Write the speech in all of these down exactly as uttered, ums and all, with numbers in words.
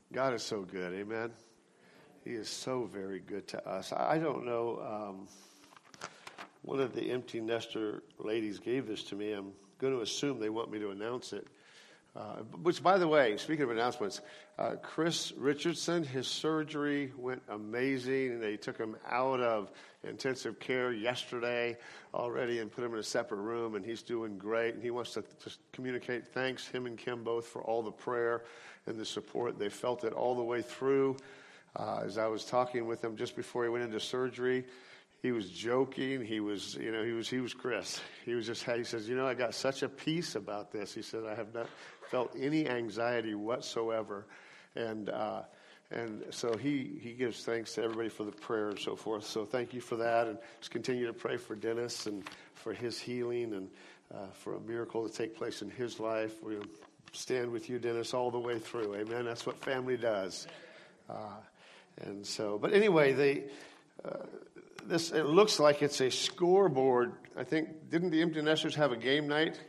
God is so good, amen? He is so very good to us. I don't know, um, one of the empty nester ladies gave this to me. I'm going to assume they want me to announce it. Uh, which, by the way, speaking of announcements, uh, Chris Richardson, his surgery went amazing, and they took him out of intensive care yesterday already and put him in a separate room, and he's doing great. And he wants to just communicate thanks, him and Kim both, for all the prayer and the support. They felt it all the way through. Uh, as I was talking with him just before he went into surgery, he was joking. He was, you know, he was, he was Chris. He was just, he says, you know, I got such a peace about this. He said, I have not felt any anxiety whatsoever. And, uh, and so he, he gives thanks to everybody for the prayer and so forth. So thank you for that. And just continue to pray for Dennis and for his healing and uh, for a miracle to take place in his life. We'll stand with you, Dennis, all the way through. Amen. That's what family does. Uh, and so, but anyway, they, uh, This it looks like it's a scoreboard. I think, didn't the Empty Nesters have a game night?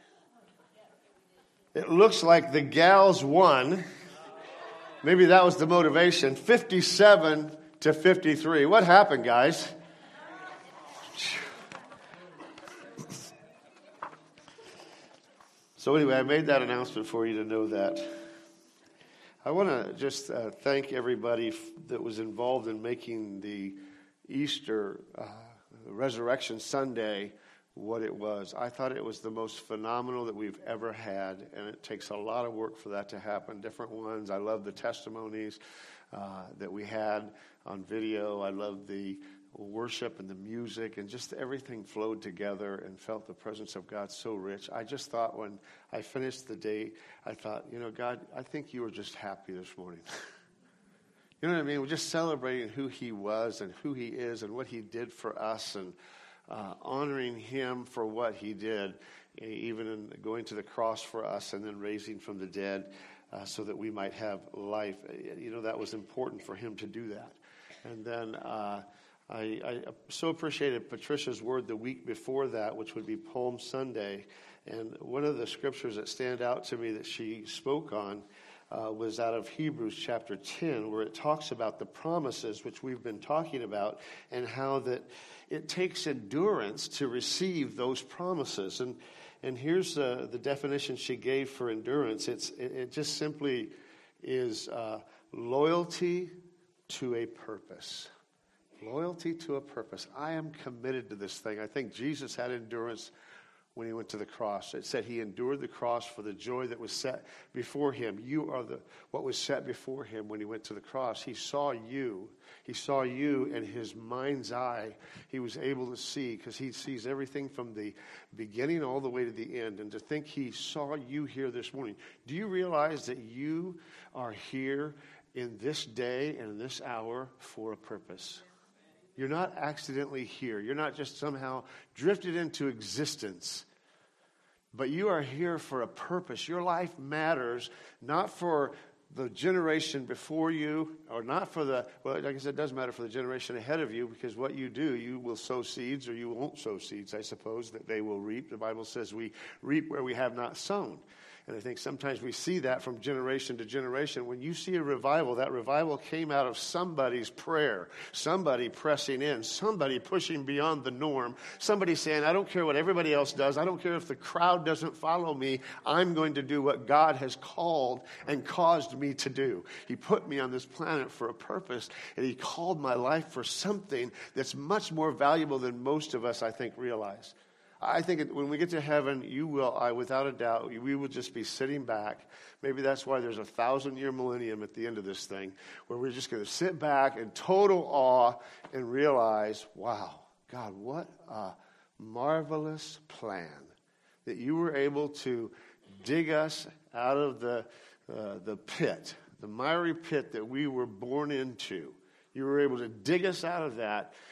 It looks like the gals won. Maybe that was the motivation. fifty-seven to fifty-three. What happened, guys? So anyway, I made that announcement for you to know that. I want to just uh, thank everybody f- that was involved in making the Easter uh, Resurrection Sunday what it was. I thought it was the most phenomenal that we've ever had, and it takes a lot of work for that to happen. Different ones. I love the testimonies uh, that we had on video. I love the worship and the music, and just everything flowed together and felt the presence of God so rich. I just thought when I finished the day, I thought, you know, God, I think you were just happy this morning. You know what I mean? We're just celebrating who he was and who he is and what he did for us, and uh, honoring him for what he did, even in going to the cross for us and then raising from the dead uh, so that we might have life. You know, that was important for him to do that. And then uh, I, I so appreciated Patricia's word the week before that, which would be Palm Sunday. And one of the scriptures that stand out to me that she spoke on Uh, was out of Hebrews chapter ten, where it talks about the promises, which we've been talking about, and how that it takes endurance to receive those promises. And and here's the, the definition she gave for endurance. It's It, it just simply is uh, loyalty to a purpose. Loyalty to a purpose. I am committed to this thing. I think Jesus had endurance when he went to the cross. It said he endured the cross for the joy that was set before him. You are the what was set before him when he went to the cross. He saw you. He saw you, and his mind's eye, he was able to see, because he sees everything from the beginning all the way to the end. And to think he saw you here this morning. Do you realize that you are here in this day and in this hour for a purpose? You're not accidentally here. You're not just somehow drifted into existence. But you are here for a purpose. Your life matters, not for the generation before you, or not for the, well, like I said, it does matter for the generation ahead of you, because what you do, you will sow seeds or you won't sow seeds, I suppose, that they will reap. The Bible says we reap where we have not sown. And I think sometimes we see that from generation to generation. When you see a revival, that revival came out of somebody's prayer, somebody pressing in, somebody pushing beyond the norm, somebody saying, I don't care what everybody else does. I don't care if the crowd doesn't follow me. I'm going to do what God has called and caused me to do. He put me on this planet for a purpose, and he called my life for something that's much more valuable than most of us, I think, realize. I think when we get to heaven, you will, I without a doubt, we will just be sitting back. Maybe that's why there's a thousand-year millennium at the end of this thing, where we're just going to sit back in total awe and realize, wow, God, what a marvelous plan that you were able to dig us out of the uh, the pit, the miry pit that we were born into. You were able to dig us out of that,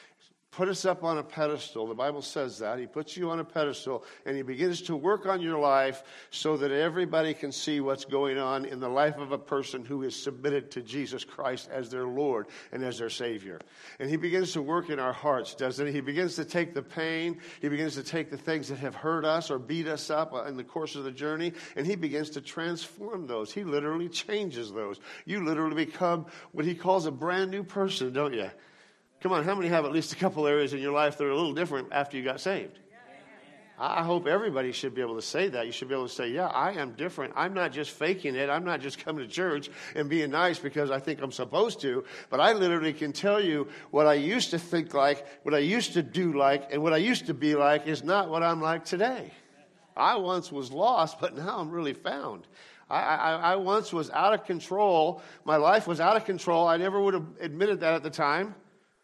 put us up on a pedestal. The Bible says that. He puts you on a pedestal, and he begins to work on your life so that everybody can see what's going on in the life of a person who is submitted to Jesus Christ as their Lord and as their Savior. And he begins to work in our hearts, doesn't he? He begins to take the pain. He begins to take the things that have hurt us or beat us up in the course of the journey, and he begins to transform those. He literally changes those. You literally become what he calls a brand new person, don't you? Come on, how many have at least a couple areas in your life that are a little different after you got saved? I hope everybody should be able to say that. You should be able to say, yeah, I am different. I'm not just faking it. I'm not just coming to church and being nice because I think I'm supposed to. But I literally can tell you what I used to think like, what I used to do like, and what I used to be like is not what I'm like today. I once was lost, but now I'm really found. I, I, I once was out of control. My life was out of control. I never would have admitted that at the time.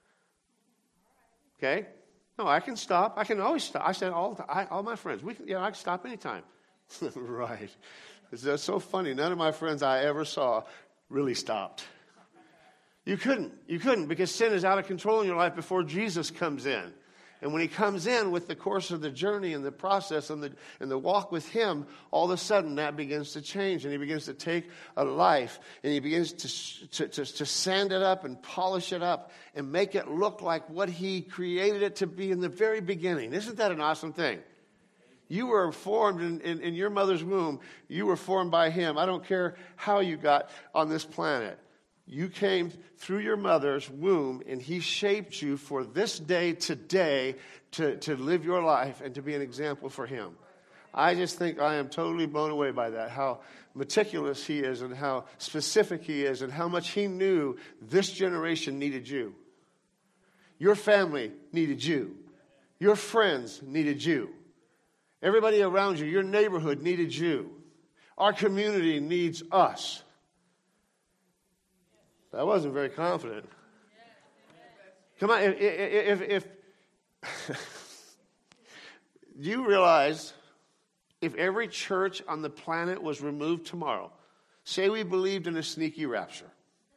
Okay? No, I can stop. I can always stop. I said all the time, I, all my friends, we can, yeah, I can stop anytime. Right. It's so funny. None of my friends I ever saw really stopped. You couldn't. You couldn't because sin is out of control in your life before Jesus comes in. And when he comes in with the course of the journey and the process and the and the walk with him, all of a sudden that begins to change. And he begins to take a life and he begins to, to, to, to sand it up and polish it up and make it look like what he created it to be in the very beginning. Isn't that an awesome thing? You were formed in, in, in your mother's womb. You were formed by him. I don't care how you got on this planet. You came through your mother's womb, and he shaped you for this day today to, to live your life and to be an example for him. I just think I am totally blown away by that, how meticulous he is and how specific he is and how much he knew this generation needed you. Your family needed you. Your friends needed you. Everybody around you, your neighborhood needed you. Our community needs us. I wasn't very confident. Come on, if, if, if, if do you realize if every church on the planet was removed tomorrow, say we believed in a sneaky rapture,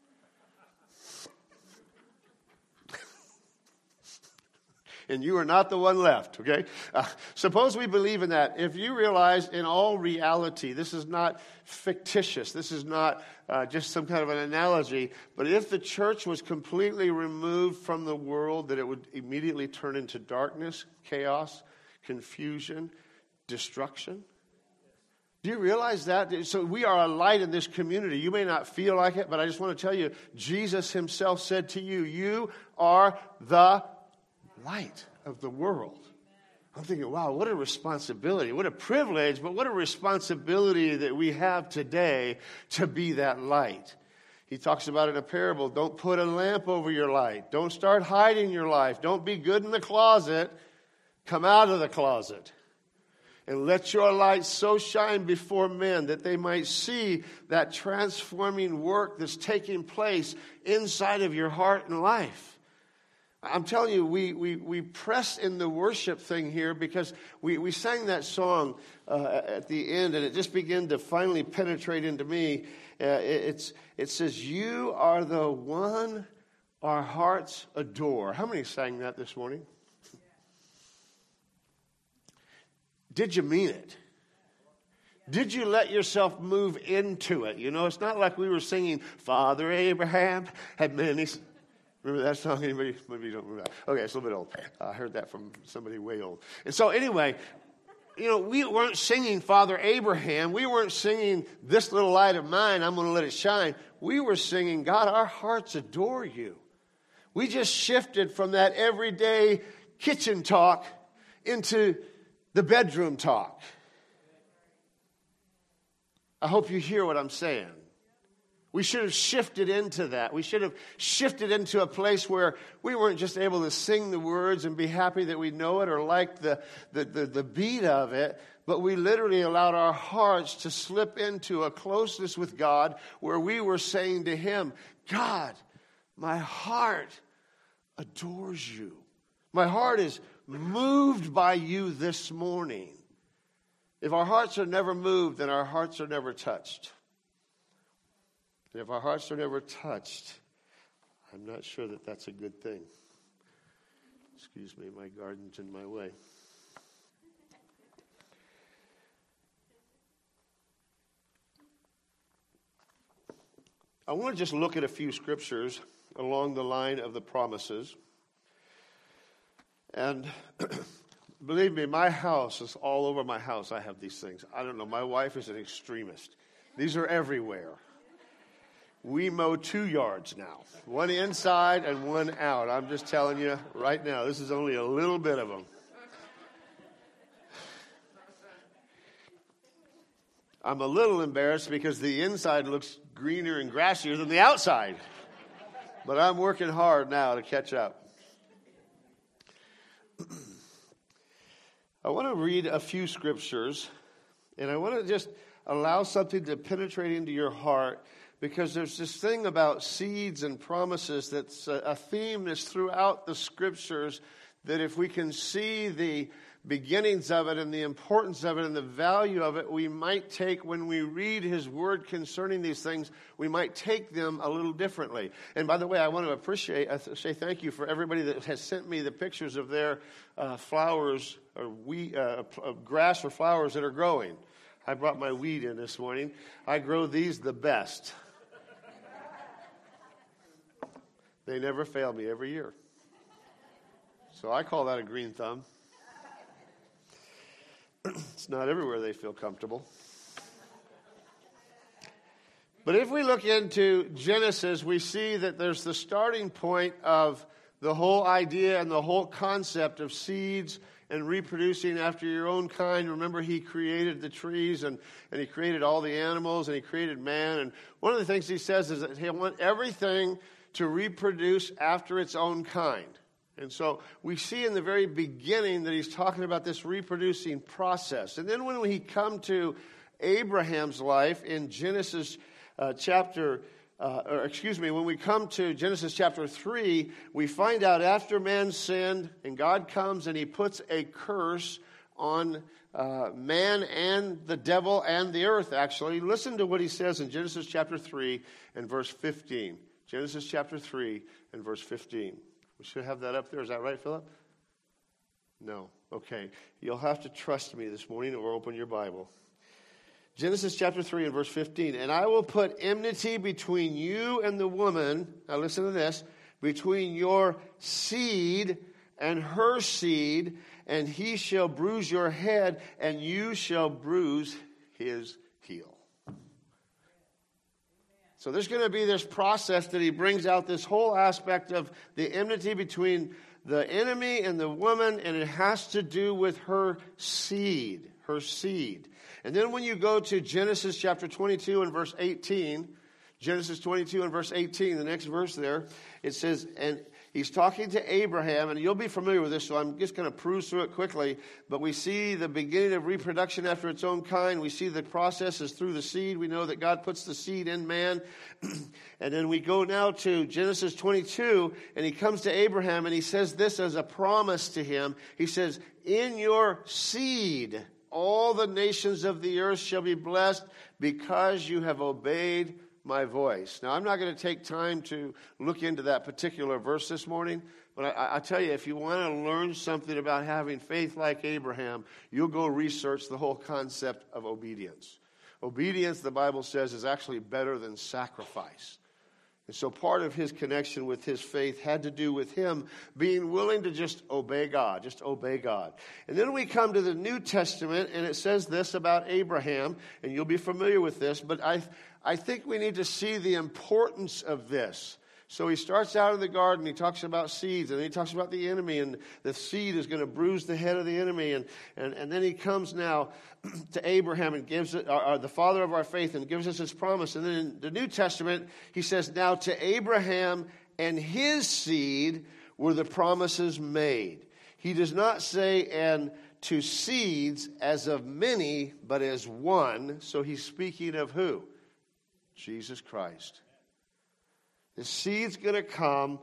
and you are not the one left, okay? Uh, suppose we believe in that. If you realize in all reality, this is not fictitious. This is not uh, just some kind of an analogy. But if the church was completely removed from the world, that it would immediately turn into darkness, chaos, confusion, destruction. Do you realize that? So we are a light in this community. You may not feel like it, but I just want to tell you, Jesus himself said to you, you are the light of the world. I'm thinking, wow, what a responsibility, what a privilege, but what a responsibility that we have today to be that light. He talks about in a parable, don't put a lamp over your light. Don't start hiding your life. Don't be good in the closet. Come out of the closet. And let your light so shine before men that they might see that transforming work that's taking place inside of your heart and life. I'm telling you, we, we, we press in the worship thing here because we, we sang that song uh, at the end, and it just began to finally penetrate into me. Uh, it, it's, it says, you are the one our hearts adore. How many sang that this morning? Did you mean it? Did you let yourself move into it? You know, it's not like we were singing, Father Abraham had many... Remember that song? Anybody? Maybe you don't remember that. Okay, it's a little bit old. I heard that from somebody way old. And so anyway, you know, we weren't singing Father Abraham. We weren't singing this little light of mine, I'm going to let it shine. We were singing, God, our hearts adore you. We just shifted from that everyday kitchen talk into the bedroom talk. I hope you hear what I'm saying. We should have shifted into that. We should have shifted into a place where we weren't just able to sing the words and be happy that we know it or like the, the, the, the beat of it, but we literally allowed our hearts to slip into a closeness with God where we were saying to him, God, my heart adores you. My heart is moved by you this morning. If our hearts are never moved, then our hearts are never touched. And if our hearts are never touched, I'm not sure that that's a good thing. Excuse me, my garden's in my way. I want to just look at a few scriptures along the line of the promises. And believe me, my house is all over my house. I have these things. I don't know. My wife is an extremist. These are everywhere. We mow two yards now, one inside and one out. I'm just telling you right now, this is only a little bit of them. I'm a little embarrassed because the inside looks greener and grassier than the outside. But I'm working hard now to catch up. I want to read a few scriptures, and I want to just allow something to penetrate into your heart, because there's this thing about seeds and promises that's a, a theme that's throughout the scriptures, that if we can see the beginnings of it and the importance of it and the value of it, we might take, when we read his word concerning these things, we might take them a little differently. And by the way, I want to appreciate, I say thank you for everybody that has sent me the pictures of their uh, flowers or wheat, uh, grass or flowers that are growing. I brought my weed in this morning. I grow these the best. They never fail me every year. So I call that a green thumb. It's not everywhere they feel comfortable. But if we look into Genesis, we see that there's the starting point of the whole idea and the whole concept of seeds and reproducing after your own kind. Remember, he created the trees, and, and he created all the animals, and he created man. And one of the things he says is that he wants everything to reproduce after its own kind. And so we see in the very beginning that he's talking about this reproducing process. And then when we come to Abraham's life in Genesis uh, chapter, uh, or excuse me, when we come to Genesis chapter three, we find out after man sinned, and God comes and he puts a curse on uh, man and the devil and the earth, actually. Listen to what he says in Genesis chapter three and verse fifteen. Genesis chapter three and verse fifteen. We should have that up there. Is that right, Philip? No. Okay. You'll have to trust me this morning or open your Bible. Genesis chapter three and verse fifteen. And I will put enmity between you and the woman. Now listen to this. Between your seed and her seed, and he shall bruise your head, and you shall bruise his heel. So there's going to be this process that he brings out, this whole aspect of the enmity between the enemy and the woman, and it has to do with her seed, her seed. And then when you go to Genesis chapter twenty-two and verse eighteen, Genesis twenty-two and verse eighteen, the next verse there, it says, and he's talking to Abraham, and you'll be familiar with this, so I'm just going to cruise through it quickly. But we see the beginning of reproduction after its own kind. We see the process is through the seed. We know that God puts the seed in man. And then we go now to Genesis twenty-two, and he comes to Abraham, and he says this as a promise to him. He says, in your seed, all the nations of the earth shall be blessed because you have obeyed my voice. Now, I'm not going to take time to look into that particular verse this morning, but I, I tell you, if you want to learn something about having faith like Abraham, you'll go research the whole concept of obedience. Obedience, the Bible says, is actually better than sacrifice. And so part of his connection with his faith had to do with him being willing to just obey God, just obey God. And then we come to the New Testament, and it says this about Abraham, and you'll be familiar with this, but I I think we need to see the importance of this. So he starts out in the garden, he talks about seeds, and then he talks about the enemy, and the seed is going to bruise the head of the enemy. And, and, and then he comes now to Abraham and gives it, or, or the father of our faith, and gives us his promise. And then in the New Testament, he says, now to Abraham and his seed were the promises made. He does not say, and to seeds as of many, but as one. So he's speaking of who? Jesus Christ. The seed's going to come,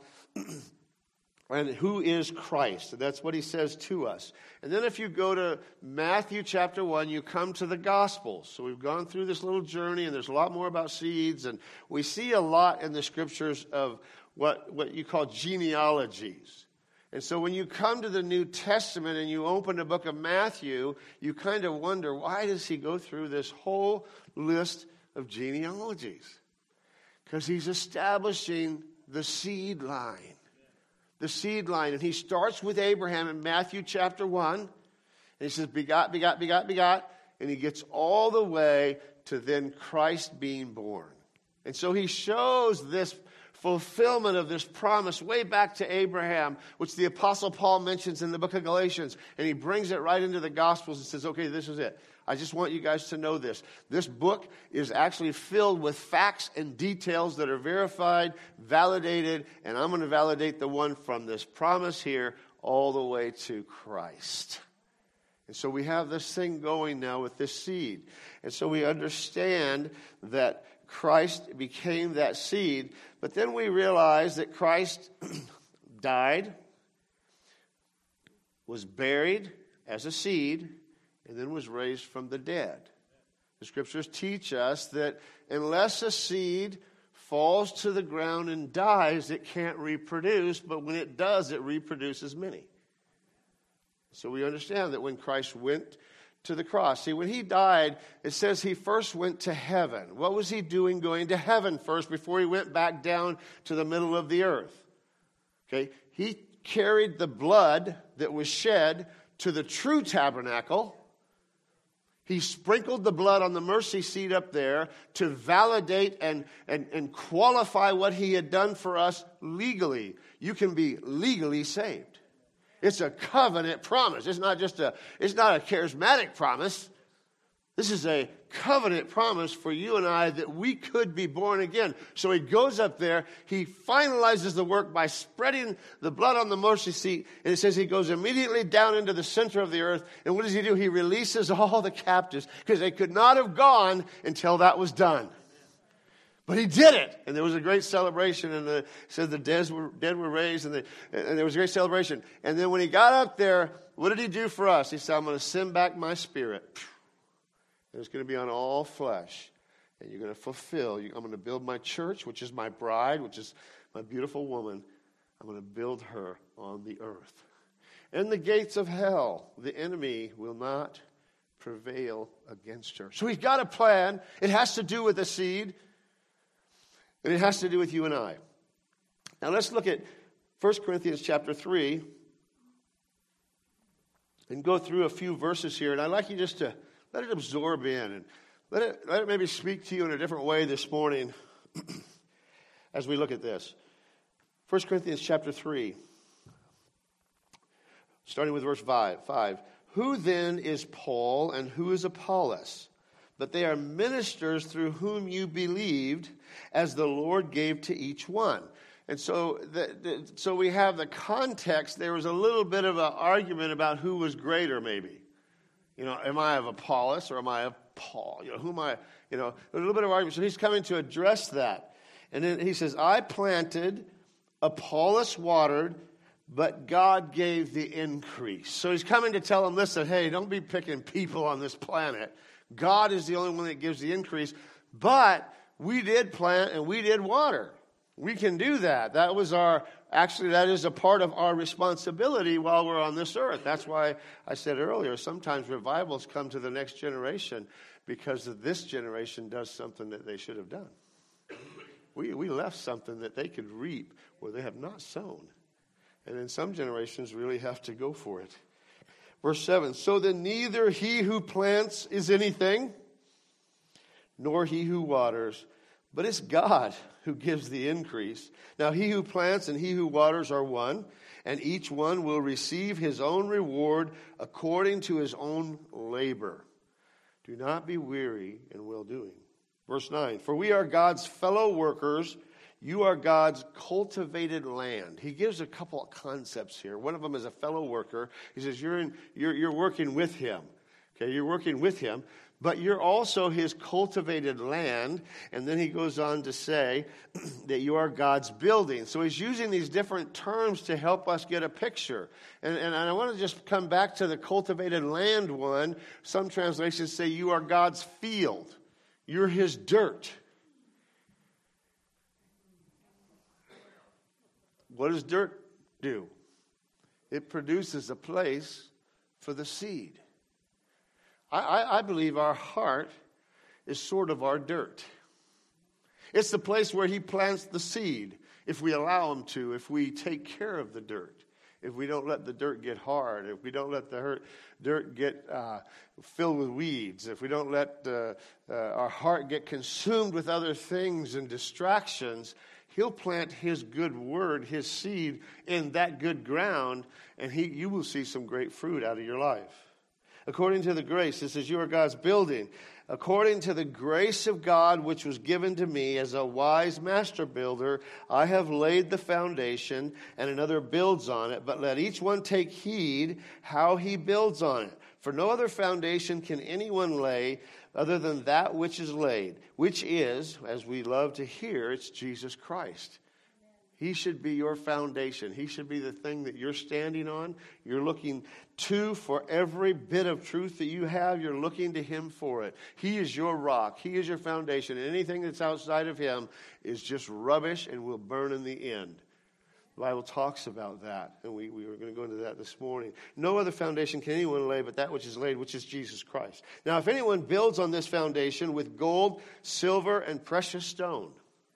and who is Christ? And that's what he says to us. And then if you go to Matthew chapter one, you come to the Gospels. So we've gone through this little journey, and there's a lot more about seeds. And we see a lot in the Scriptures of what, what you call genealogies. And so when you come to the New Testament and you open the book of Matthew, you kind of wonder, why does he go through this whole list of genealogies? Because he's establishing the seed line. The seed line. And he starts with Abraham in Matthew chapter one. And he says, begot, begot, begot, begot. And he gets all the way to then Christ being born. And so he shows this fulfillment of this promise way back to Abraham, which the Apostle Paul mentions in the book of Galatians. And he brings it right into the Gospels and says, okay, this is it. I just want you guys to know this. This book is actually filled with facts and details that are verified, validated, and I'm going to validate the one from this promise here all the way to Christ. And so we have this thing going now with this seed. And so we understand that Christ became that seed, but then we realize that Christ died, was buried as a seed, and then was raised from the dead. The scriptures teach us that unless a seed falls to the ground and dies, it can't reproduce, but when it does, it reproduces many. So we understand that when Christ went to the cross. See, when he died, it says he first went to heaven. What was he doing going to heaven first before he went back down to the middle of the earth? Okay, he carried the blood that was shed to the true tabernacle. He sprinkled the blood on the mercy seat up there to validate and, and, and qualify what he had done for us legally. You can be legally saved. It's a covenant promise. It's not just a, it's not a charismatic promise. This is a covenant promise for you and I that we could be born again. So he goes up there. He finalizes the work by spreading the blood on the mercy seat. And it says he goes immediately down into the center of the earth. And what does he do? He releases all the captives because they could not have gone until that was done. But he did it. And there was a great celebration. And the, it said the dead were, dead were raised. And, the, and there was a great celebration. And then when he got up there, what did he do for us? He said, I'm going to send back my spirit. And it's going to be on all flesh. And you're going to fulfill. I'm going to build my church, which is my bride, which is my beautiful woman. I'm going to build her on the earth. And the gates of hell, the enemy will not prevail against her. So he's got a plan. It has to do with the seed. And it has to do with you and I. Now let's look at First Corinthians chapter three and go through a few verses here. And I'd like you just to let it absorb in and let it, let it maybe speak to you in a different way this morning as we look at this. First Corinthians chapter three, starting with verse five. five. Who then is Paul and who is Apollos? But they are ministers through whom you believed, as the Lord gave to each one. And so the, the, so we have the context. There was a little bit of an argument about who was greater, maybe. You know, am I of Apollos or am I of Paul? You know, who am I? You know, a little bit of argument. So he's coming to address that. And then he says, I planted, Apollos watered, but God gave the increase. So he's coming to tell them, listen, hey, don't be picking people on this planet. God is the only one that gives the increase. But we did plant and we did water. We can do that. That was our, actually, that is a part of our responsibility while we're on this earth. That's why I said earlier, sometimes revivals come to the next generation because this generation does something that they should have done. We, we left something that they could reap where they have not sown. And then some generations really have to go for it. Verse seven, so then neither he who plants is anything, nor he who waters, but it's God who gives the increase. Now he who plants and he who waters are one, and each one will receive his own reward according to his own labor. Do not be weary in well-doing. Verse nine, for we are God's fellow workers. You are God's cultivated land. He gives a couple of concepts here. One of them is a fellow worker. He says you're in, you're, you're working with him. Okay, you're working with him, but you're also his cultivated land. And then he goes on to say that you are God's building. So he's using these different terms to help us get a picture. And, and I want to just come back to the cultivated land one. Some translations say you are God's field. You're his dirt. What does dirt do? It produces a place for the seed. I, I, I believe our heart is sort of our dirt. It's the place where he plants the seed, if we allow him to, if we take care of the dirt, if we don't let the dirt get hard, if we don't let the hurt, dirt get uh, filled with weeds, if we don't let uh, uh, our heart get consumed with other things and distractions, he'll plant his good word, his seed, in that good ground, and he, you will see some great fruit out of your life. According to the grace, this is your God's building. According to the grace of God which was given to me as a wise master builder, I have laid the foundation, and another builds on it. But let each one take heed how he builds on it. For no other foundation can anyone lay other than that which is laid, which is, as we love to hear, it's Jesus Christ. He should be your foundation. He should be the thing that you're standing on. You're looking to for every bit of truth that you have. You're looking to him for it. He is your rock. He is your foundation. And anything that's outside of him is just rubbish and will burn in the end. The Bible talks about that, and we, we were going to go into that this morning. No other foundation can anyone lay but that which is laid, which is Jesus Christ. Now, if anyone builds on this foundation with gold, silver, and precious stone.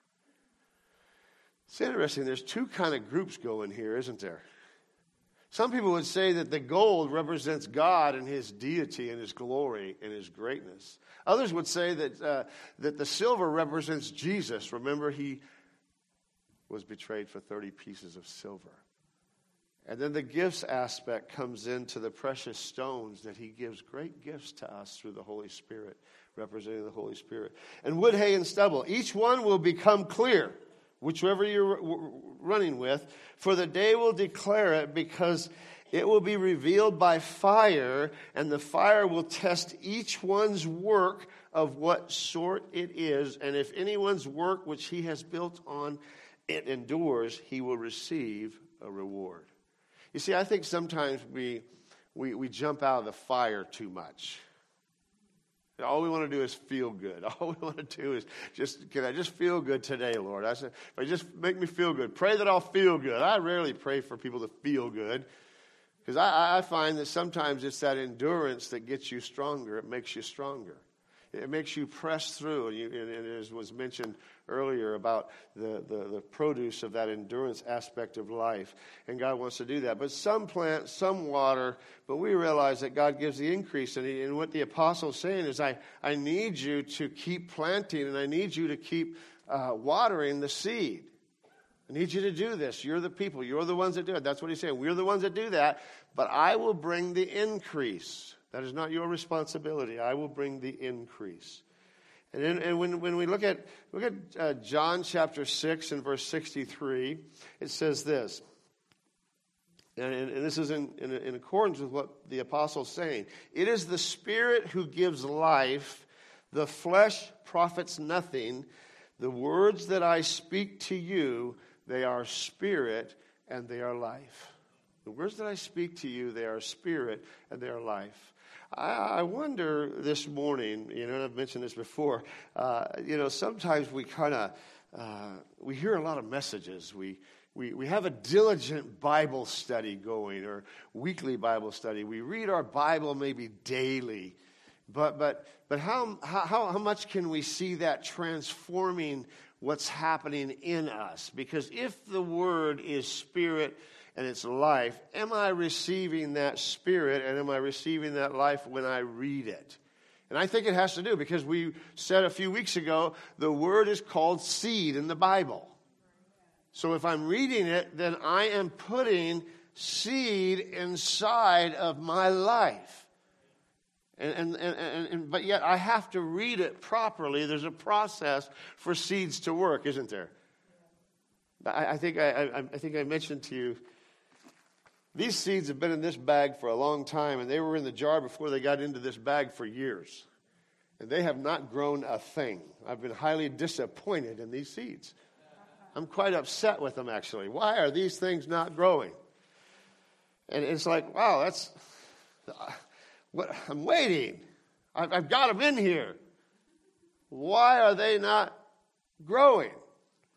It's interesting, there's two kind of groups going here, isn't there? Some people would say that the gold represents God and his deity and his glory and his greatness. Others would say that uh, that the silver represents Jesus. Remember, he was betrayed for thirty pieces of silver. And then the gifts aspect comes into the precious stones, that he gives great gifts to us through the Holy Spirit, representing the Holy Spirit. And wood, hay, and stubble, each one will become clear, whichever you're running with, for the day will declare it, because it will be revealed by fire, and the fire will test each one's work of what sort it is. And if anyone's work which he has built on it endures, he will receive a reward. You see, I think sometimes we we, we jump out of the fire too much. All we want to do is feel good. All we want to do is just, can I just feel good today, Lord? I said, if I just make me feel good. Pray that I'll feel good. I rarely pray for people to feel good, because I, I find that sometimes it's that endurance that gets you stronger. It makes you stronger. It makes you press through. And, you, and as was mentioned earlier about the, the, the produce of that endurance aspect of life. And God wants to do that. But some plant, some water, but we realize that God gives the increase. And, he, and what the apostle's saying is, I, I need you to keep planting, and I need you to keep uh, watering the seed. I need you to do this. You're the people. You're the ones that do it. That's what he's saying. We're the ones that do that. But I will bring the increase. That is not your responsibility. I will bring the increase. And, then, and when, when we look at look at uh, John chapter six and verse sixty-three, it says this. And, and, and this is in, in, in accordance with what the apostle is saying. It is the Spirit who gives life. The flesh profits nothing. The words that I speak to you, they are spirit and they are life. The words that I speak to you, they are spirit and they are life. I wonder this morning, you know, I've mentioned this before, uh, you know, sometimes we kind of, uh, we hear a lot of messages. We, we, we have a diligent Bible study going, or weekly Bible study. We read our Bible maybe daily. But, but, but how, how, how much can we see that transforming what's happening in us? Because if the Word is spirit and it's life, am I receiving that spirit and am I receiving that life when I read it? And I think it has to do, because we said a few weeks ago, the word is called seed in the Bible. So if I'm reading it, then I am putting seed inside of my life. And, and, and, and but yet I have to read it properly. There's a process for seeds to work, isn't there? I, I think I, I, I think I mentioned to you, these seeds have been in this bag for a long time, and they were in the jar before they got into this bag for years. And they have not grown a thing. I've been highly disappointed in these seeds. I'm quite upset with them, actually. Why are these things not growing? And it's like, wow, that's, what I'm waiting. I've, I've got them in here. Why are they not growing? I, I think that that's probably a silly question, isn't it?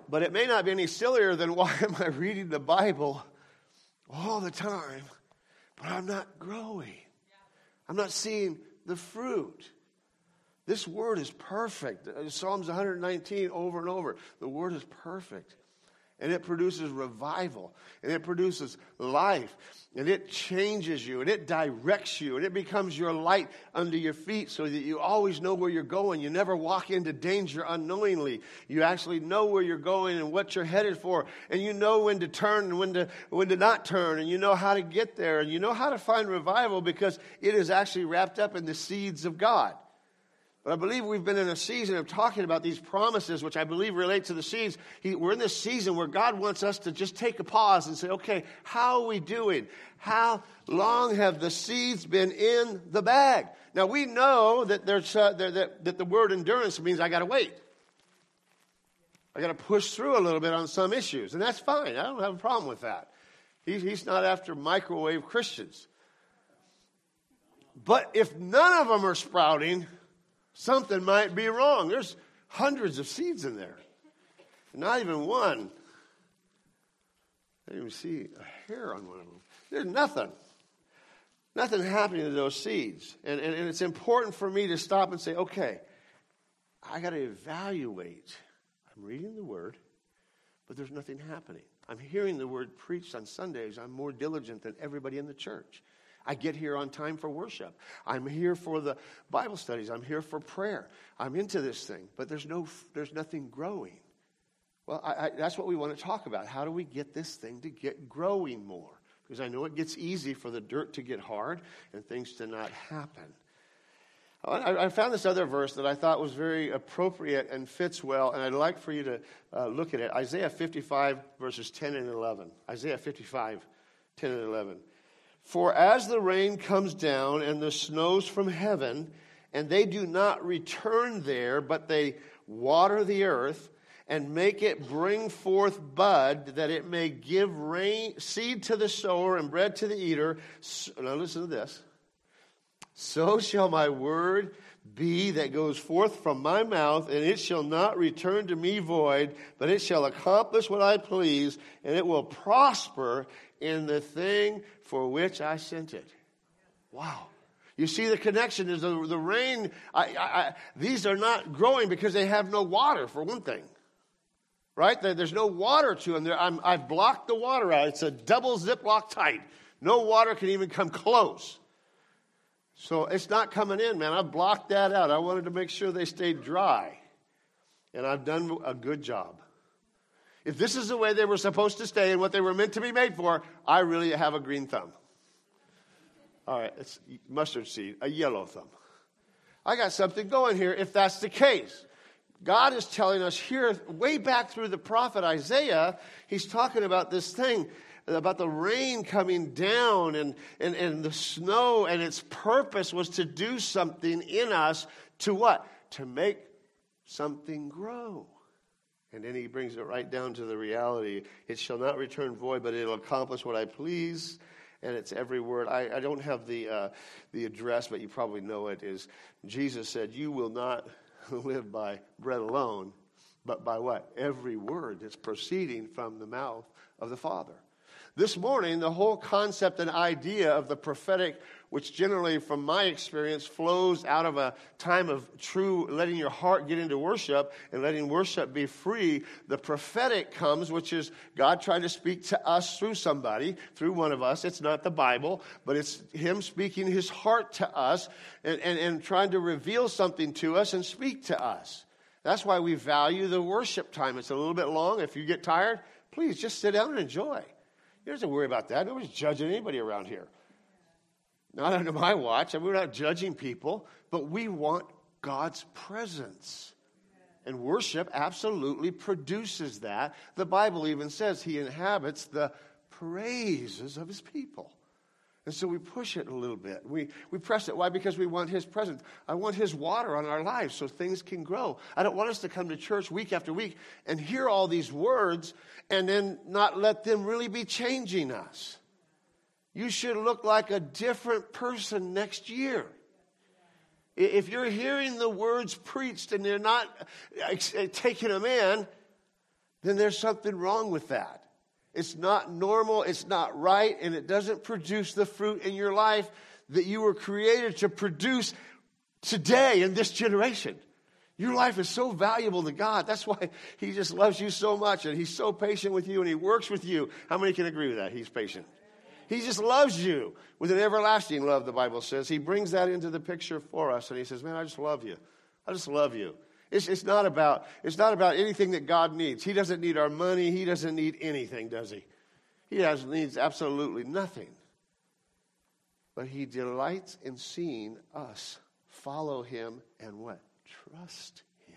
But it may not be any sillier than, why am I reading the Bible all the time, but I'm not growing? I'm not seeing the fruit. This word is perfect. Psalms one nineteen over and over. The word is perfect. And it produces revival. And it produces life. And it changes you. And it directs you. And it becomes your light under your feet so that you always know where you're going. You never walk into danger unknowingly. You actually know where you're going and what you're headed for. And you know when to turn and when to, when to not turn. And you know how to get there. And you know how to find revival because it is actually wrapped up in the seeds of God. But I believe we've been in a season of talking about these promises, which I believe relate to the seeds. He, we're in this season where God wants us to just take a pause and say, okay, how are we doing? How long have the seeds been in the bag? Now, we know that, there's, uh, that, that the word endurance means I got to wait. I got to push through a little bit on some issues, and that's fine. I don't have a problem with that. He, he's not after microwave Christians. But if none of them are sprouting, something might be wrong. There's hundreds of seeds in there. Not even one. I didn't even see a hair on one of them. There's nothing. Nothing happening to those seeds. And, and, and it's important for me to stop and say, okay, I got to evaluate. I'm reading the word, but there's nothing happening. I'm hearing the word preached on Sundays. I'm more diligent than everybody in the church. I get here on time for worship. I'm here for the Bible studies. I'm here for prayer. I'm into this thing, but there's no, there's nothing growing. Well, I, I, that's what we want to talk about. How do we get this thing to get growing more? Because I know it gets easy for the dirt to get hard and things to not happen. I, I found this other verse that I thought was very appropriate and fits well, and I'd like for you to uh, look at it. Isaiah fifty-five, verses ten and eleven. Isaiah fifty-five, ten and eleven. For as the rain comes down and the snows from heaven, and they do not return there, but they water the earth and make it bring forth bud, that it may give rain, seed to the sower and bread to the eater. So, now listen to this. So shall my word be that goes forth from my mouth, and it shall not return to me void, but it shall accomplish what I please, and it will prosper in the thing for which I sent it. Wow. You see the connection is the, the rain. I, I, I, these are not growing because they have no water, for one thing. Right? There's no water to them. There, I'm, I've blocked the water out. It's a double Ziploc tight. No water can even come close. So it's not coming in, man. I've blocked that out. I wanted to make sure they stayed dry. And I've done a good job. If this is the way they were supposed to stay and what they were meant to be made for, I really have a green thumb. All right, it's mustard seed, a yellow thumb. I got something going here if that's the case. God is telling us here, way back through the prophet Isaiah, he's talking about this thing, about the rain coming down and, and, and the snow, and its purpose was to do something in us to what? To make something grow. And then he brings it right down to the reality. It shall not return void, but it'll accomplish what I please. And it's every word. I, I don't have the uh, the address, but you probably know it. Is Jesus said, you will not live by bread alone, but by what? Every word that's proceeding from the mouth of the Father. This morning, the whole concept and idea of the prophetic, which generally, from my experience, flows out of a time of true letting your heart get into worship and letting worship be free. The prophetic comes, which is God trying to speak to us through somebody, through one of us. It's not the Bible, but it's Him speaking His heart to us and, and, and trying to reveal something to us and speak to us. That's why we value the worship time. It's a little bit long. If you get tired, please just sit down and enjoy. You don't have to worry about that. Nobody's judging anybody around here. Not under my watch. I mean, we're not judging people, but we want God's presence. And worship absolutely produces that. The Bible even says He inhabits the praises of His people. And so we push it a little bit. We we press it. Why? Because we want His presence. I want His water on our lives so things can grow. I don't want us to come to church week after week and hear all these words and then not let them really be changing us. You should look like a different person next year. If you're hearing the words preached and they're not taking them in, then there's something wrong with that. It's not normal, it's not right, and it doesn't produce the fruit in your life that you were created to produce today in this generation. Your life is so valuable to God. That's why he just loves you so much, and he's so patient with you, and he works with you. How many can agree with that? He's patient. He just loves you with an everlasting love, the Bible says. He brings that into the picture for us, and he says, man, I just love you. I just love you. It's, it's not about, it's not about anything that God needs. He doesn't need our money. He doesn't need anything, does he? He has, needs absolutely nothing. But he delights in seeing us follow him and what? Trust him.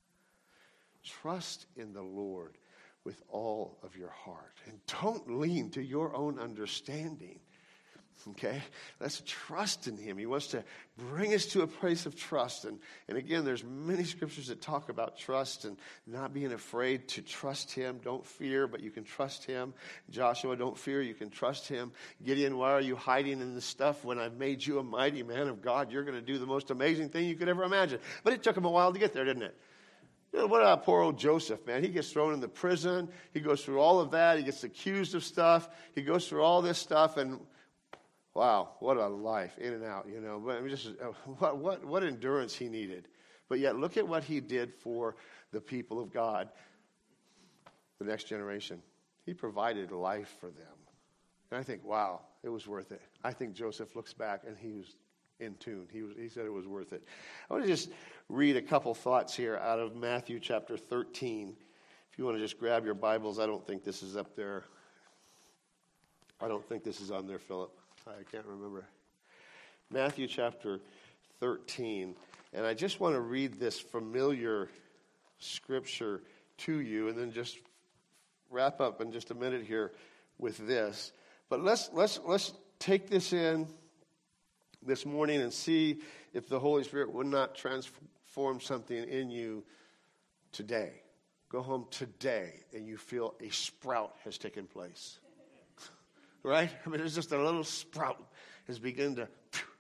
Trust in the Lord with all of your heart. And don't lean to your own understanding. Okay? Let's trust in him. He wants to bring us to a place of trust. And, and again, there's many scriptures that talk about trust and not being afraid to trust him. Don't fear, but you can trust him. Joshua, don't fear, you can trust him. Gideon, why are you hiding in this stuff when I've made you a mighty man of God? You're going to do the most amazing thing you could ever imagine. But it took him a while to get there, didn't it? You know, what about poor old Joseph, man? He gets thrown in the prison. He goes through all of that. He gets accused of stuff. He goes through all this stuff, and wow, what a life, in and out, you know. But I mean, just uh, what what what endurance he needed. But yet, look at what he did for the people of God, the next generation. He provided life for them. And I think, wow, it was worth it. I think Joseph looks back and he was in tune. He was. He said it was worth it. I want to just read a couple thoughts here out of Matthew chapter thirteen. If you want to just grab your Bibles, I don't think this is up there. I don't think this is on there, Philip. I can't remember. Matthew chapter thirteen. And I just want to read this familiar scripture to you and then just wrap up in just a minute here with this. But let's let's let's take this in this morning and see if the Holy Spirit would not transform something in you today. Go home today and you feel a sprout has taken place. Right? I mean, it's just a little sprout has begun to.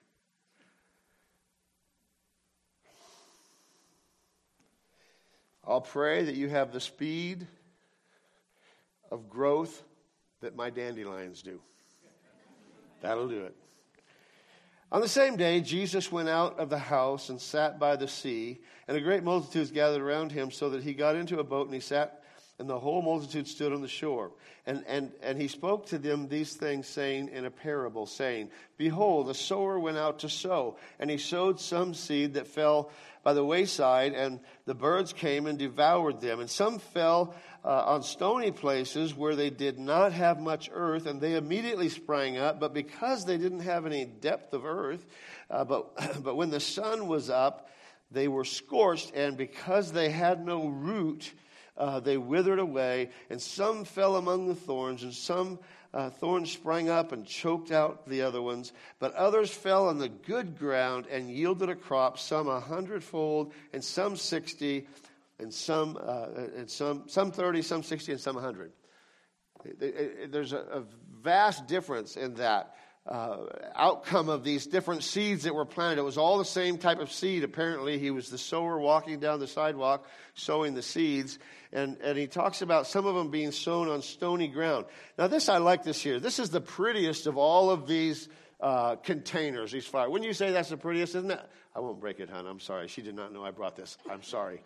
I'll pray that you have the speed of growth that my dandelions do. That'll do it. On the same day, Jesus went out of the house and sat by the sea, and a great multitude gathered around him, so that he got into a boat and he sat, and the whole multitude stood on the shore. And, and, and he spoke to them these things, saying in a parable, saying, Behold, a sower went out to sow, and he sowed some seed that fell by the wayside, and the birds came and devoured them. And some fell uh, on stony places where they did not have much earth, and they immediately sprang up. But because they didn't have any depth of earth, uh, but, but when the sun was up, they were scorched, and because they had no root, Uh, they withered away, and some fell among the thorns, and some uh, thorns sprang up and choked out the other ones. But others fell on the good ground and yielded a crop, some a hundredfold, and some sixty, and some uh, and some some thirty, some sixty, and some a hundred. There's a, a vast difference in that uh, outcome of these different seeds that were planted. It was all the same type of seed. Apparently, he was the sower walking down the sidewalk, sowing the seeds. And, and he talks about some of them being sown on stony ground. Now, this, I like this here. This is the prettiest of all of these uh, containers, these flowers. Wouldn't you say that's the prettiest, isn't it? I won't break it, hon. I'm sorry. She did not know I brought this. I'm sorry.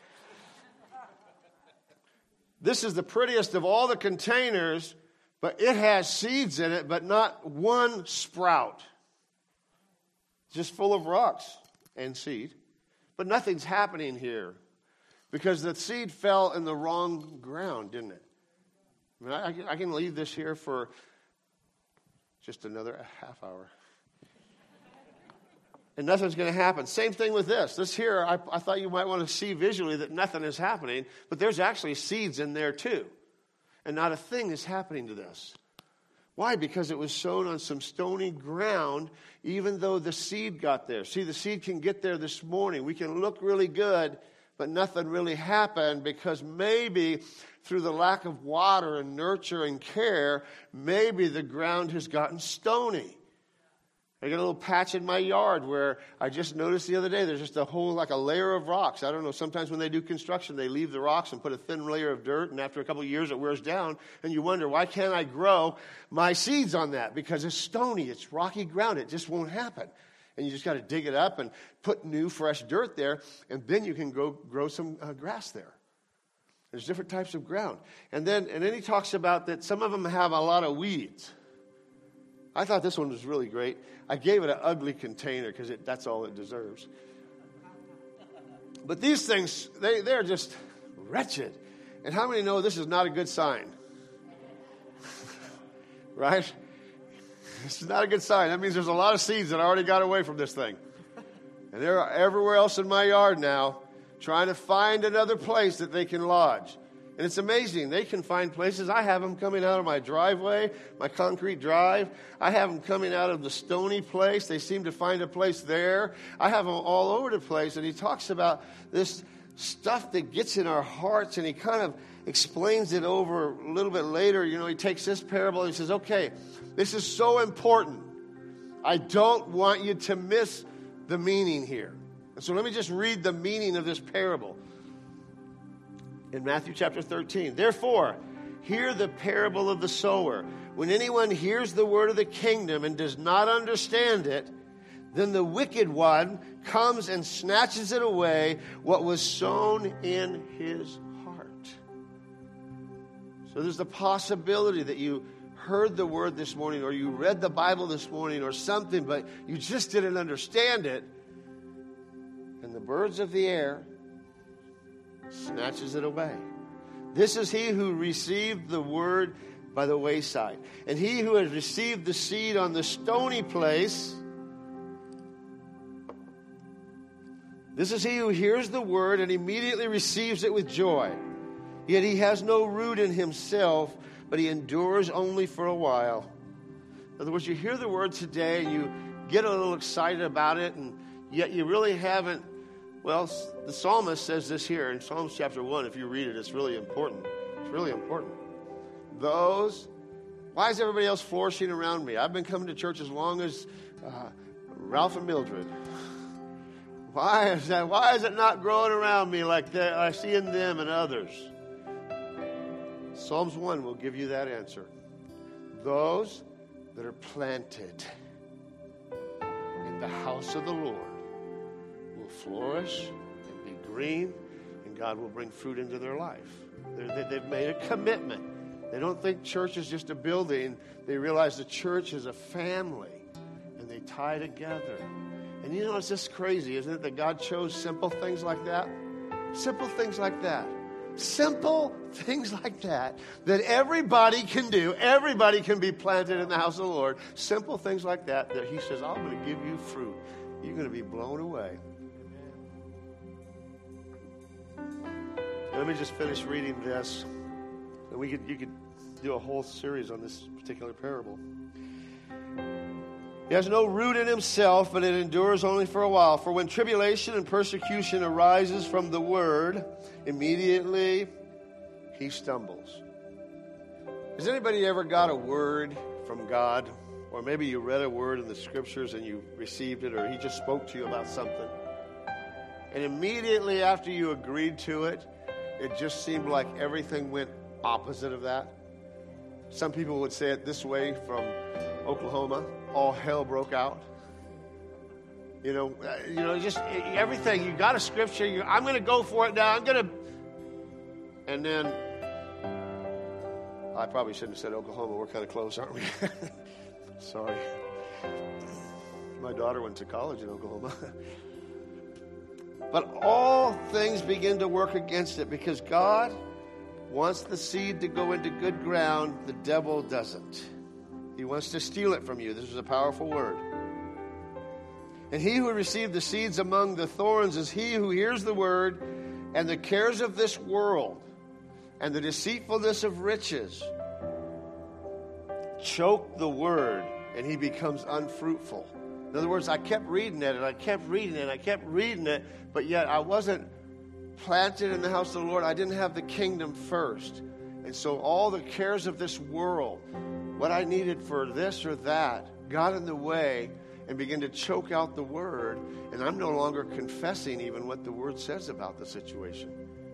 This is the prettiest of all the containers, but it has seeds in it, but not one sprout. Just full of rocks and seed. But nothing's happening here because the seed fell in the wrong ground, didn't it? I mean, I, I can leave this here for just another half hour. And nothing's going to happen. Same thing with this. This here, I, I thought you might want to see visually that nothing is happening, but there's actually seeds in there too. And not a thing is happening to this. Why? Because it was sown on some stony ground, even though the seed got there. See, the seed can get there this morning. We can look really good, but nothing really happened because maybe through the lack of water and nurture and care, maybe the ground has gotten stony. I got a little patch in my yard where I just noticed the other day there's just a whole, like a layer of rocks. I don't know, sometimes when they do construction, they leave the rocks and put a thin layer of dirt, and after a couple of years it wears down, and you wonder, why can't I grow my seeds on that? Because it's stony, it's rocky ground, it just won't happen. And you just got to dig it up and put new, fresh dirt there, and then you can grow, grow some uh, grass there. There's different types of ground. And then, and then he talks about that some of them have a lot of weeds. I thought this one was really great. I gave it an ugly container because that's all it deserves. But these things, they, they're just wretched. And how many know this is not a good sign? Right? This is not a good sign. That means there's a lot of seeds that already got away from this thing. And they're everywhere else in my yard now, trying to find another place that they can lodge. And it's amazing. They can find places. I have them coming out of my driveway, my concrete drive. I have them coming out of the stony place. They seem to find a place there. I have them all over the place. And he talks about this stuff that gets in our hearts, and he kind of explains it over a little bit later. You know, he takes this parable and he says, okay, this is so important. I don't want you to miss the meaning here. And so let me just read the meaning of this parable. In Matthew chapter thirteen, therefore, hear the parable of the sower. When anyone hears the word of the kingdom and does not understand it, then the wicked one comes and snatches it away, what was sown in his heart. So there's the possibility that you heard the word this morning, or you read the Bible this morning, or something, but you just didn't understand it. And the birds of the air snatches it away. This is he who received the word by the wayside. And he who has received the seed on the stony place, this is he who hears the word and immediately receives it with joy. Yet he has no root in himself, but he endures only for a while. In other words, you hear the word today and you get a little excited about it, and yet you really haven't. Well, the psalmist says this here in Psalms chapter one. If you read it, it's really important. It's really important. Those, why is everybody else flourishing around me? I've been coming to church as long as uh, Ralph and Mildred. Why is that? Why is it not growing around me like that I see in them and others? Psalms one will give you that answer. Those that are planted in the house of the Lord will flourish and be green, and God will bring fruit into their life. They're, they've made a commitment. They don't think church is just a building. They realize the church is a family, and they tie together. And you know, it's just crazy, isn't it, that God chose simple things like that? Simple things like that. Simple things like that, that everybody can do. Everybody can be planted in the house of the Lord. Simple things like that, that he says, I'm going to give you fruit. You're going to be blown away. Let me just finish reading this. And we could, you could do a whole series on this particular parable. He has no root in himself, but it endures only for a while. For when tribulation and persecution arises from the word, immediately he stumbles. Has anybody ever got a word from God? Or maybe you read a word in the scriptures and you received it, or he just spoke to you about something. And immediately after you agreed to it, it just seemed like everything went opposite of that. Some people would say it this way from Oklahoma. All hell broke out. You know, you know, just everything. You got a scripture. You, I'm going to go for it now. I'm going to. And then, I probably shouldn't have said Oklahoma. We're kind of close, aren't we? Sorry. My daughter went to college in Oklahoma. But all things begin to work against it because God wants the seed to go into good ground. The devil doesn't. He wants to steal it from you. This is a powerful word. And he who received the seeds among the thorns is he who hears the word, and the cares of this world and the deceitfulness of riches choke the word, and he becomes unfruitful. In other words, I kept reading it, and I kept reading it, and I kept reading it, but yet I wasn't planted in the house of the Lord. I didn't have the kingdom first. And so all the cares of this world, what I needed for this or that, got in the way, and begin to choke out the word, and I'm no longer confessing even what the word says about the situation.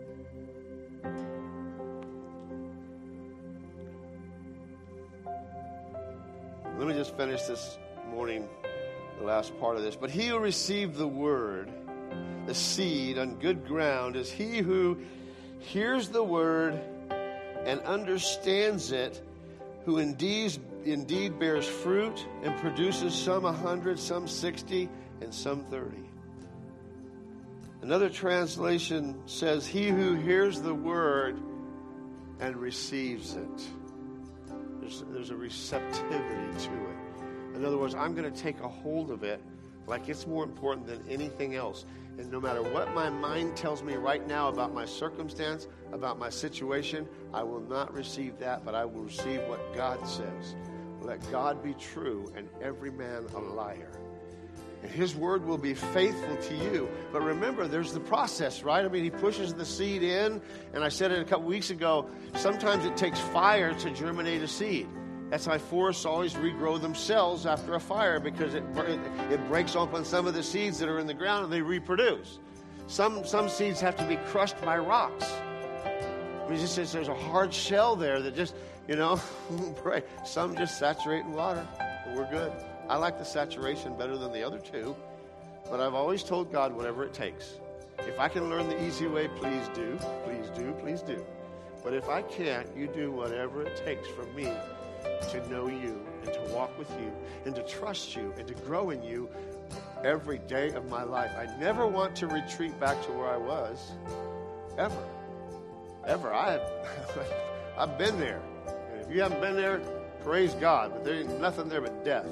Let me just finish this morning, the last part of this. But he who received the word, the seed on good ground, is he who hears the word and understands it, who indeed, indeed bears fruit and produces some a hundred, some sixty, and some thirty. Another translation says, he who hears the word and receives it. There's, there's a receptivity to it. In other words, I'm going to take a hold of it like it's more important than anything else. And no matter what my mind tells me right now about my circumstance, about my situation, I will not receive that, but I will receive what God says. Let God be true and every man a liar. And his word will be faithful to you. But remember, there's the process, right? I mean, he pushes the seed in. And I said it a couple weeks ago, sometimes it takes fire to germinate a seed. That's why forests always regrow themselves after a fire, because it, it, it breaks open some of the seeds that are in the ground and they reproduce. Some, some seeds have to be crushed by rocks. I mean, just says there's a hard shell there that just, you know, pray. Some just saturate in water and we're good. I like the saturation better than the other two, but I've always told God whatever it takes. If I can learn the easy way, please do, please do, please do. But if I can't, you do whatever it takes for me to know you and to walk with you and to trust you and to grow in you every day of my life. I never want to retreat back to where I was, ever, ever. I have, I've been there. And if you haven't been there, praise God, but there ain't nothing there but death.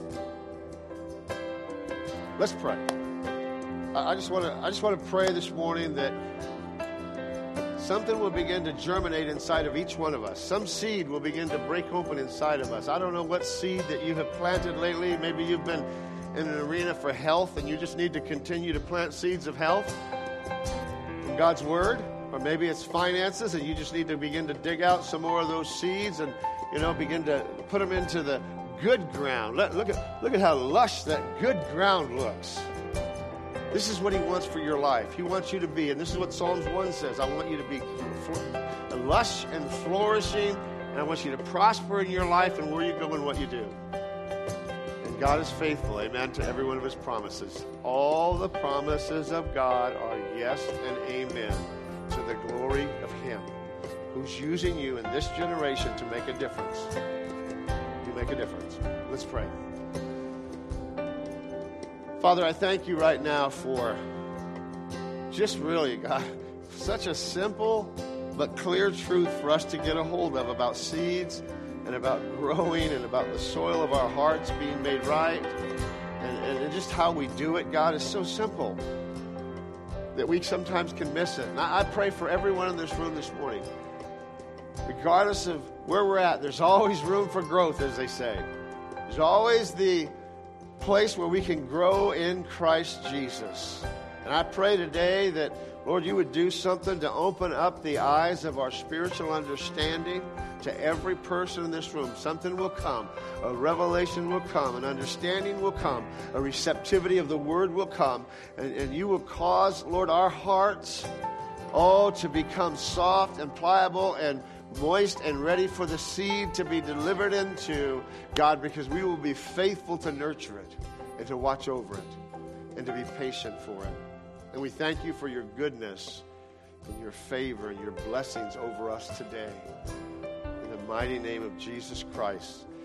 Let's pray. I just want to I just want to pray this morning that something will begin to germinate inside of each one of us. Some seed will begin to break open inside of us. I don't know what seed that you have planted lately. Maybe you've been in an arena for health and you just need to continue to plant seeds of health from God's word. Or maybe it's finances and you just need to begin to dig out some more of those seeds and, you know, begin to put them into the good ground. Look, look at look at how lush that good ground looks. This is what he wants for your life. He wants you to be, and this is what Psalms one says, I want you to be lush and flourishing, and I want you to prosper in your life and where you go and what you do. And God is faithful, amen, to every one of his promises. All the promises of God are yes and amen to the glory of him who's using you in this generation to make a difference. You make a difference. Let's pray. Father, I thank you right now for just really, God, such a simple but clear truth for us to get a hold of about seeds and about growing and about the soil of our hearts being made right and, and just how we do it. God, is so simple that we sometimes can miss it. And I, I pray for everyone in this room this morning. Regardless of where we're at, there's always room for growth, as they say. There's always the place where we can grow in Christ Jesus. And I pray today that, Lord, you would do something to open up the eyes of our spiritual understanding to every person in this room. Something will come. A revelation will come. An understanding will come. A receptivity of the word will come. And, and you will cause, Lord, our hearts, oh, to become soft and pliable and moist and ready for the seed to be delivered into, God, because we will be faithful to nurture it and to watch over it and to be patient for it. And we thank you for your goodness and your favor and your blessings over us today. In the mighty name of Jesus Christ.